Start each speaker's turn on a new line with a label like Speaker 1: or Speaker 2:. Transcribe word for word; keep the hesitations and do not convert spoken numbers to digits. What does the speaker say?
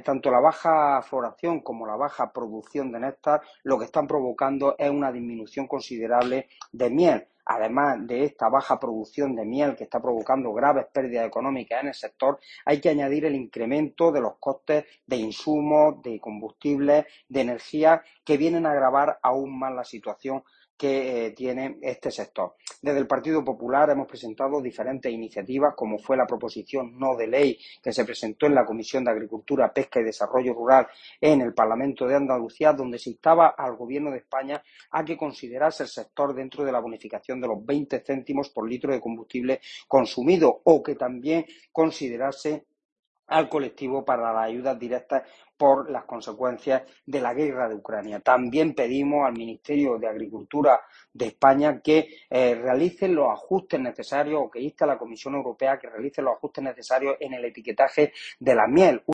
Speaker 1: tanto la baja floración como la baja producción de néctar lo que están provocando es una disminución considerable de miel. Además de esta baja producción de miel que está provocando graves pérdidas económicas en el sector, hay que añadir el incremento de los costes de insumos, de combustibles, de energía, que vienen a agravar aún más la situación que eh, tiene este sector. Desde el Partido Popular hemos presentado diferentes iniciativas, como fue la proposición no de ley que se presentó en la Comisión de Agricultura, Pesca y Desarrollo Rural en el Parlamento de Andalucía, donde se instaba al Gobierno de España a que considerase el sector dentro de la bonificación de los veinte céntimos por litro de combustible consumido, o que también considerase al colectivo para las ayudas directas por las consecuencias de la guerra de Ucrania. También pedimos al Ministerio de Agricultura de España que eh, realice los ajustes necesarios, o que inste a la Comisión Europea que realice los ajustes necesarios en el etiquetaje de la miel.